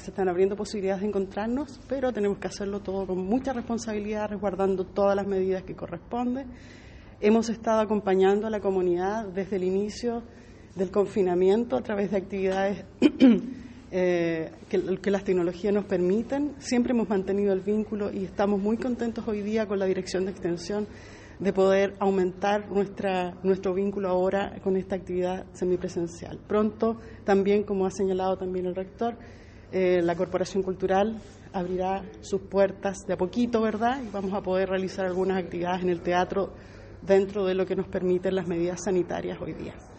se están abriendo posibilidades de encontrarnos, pero tenemos que hacerlo todo con mucha responsabilidad, resguardando todas las medidas que corresponden. Hemos estado acompañando a la comunidad desde el inicio del confinamiento a través de actividades que las tecnologías nos permiten. Siempre hemos mantenido el vínculo y estamos muy contentos hoy día con la Dirección de Extensión de poder aumentar nuestro vínculo ahora con esta actividad semipresencial. Pronto también, como ha señalado también el rector, la Corporación Cultural abrirá sus puertas de a poquito, ¿verdad? Y vamos a poder realizar algunas actividades en el teatro dentro de lo que nos permiten las medidas sanitarias hoy día.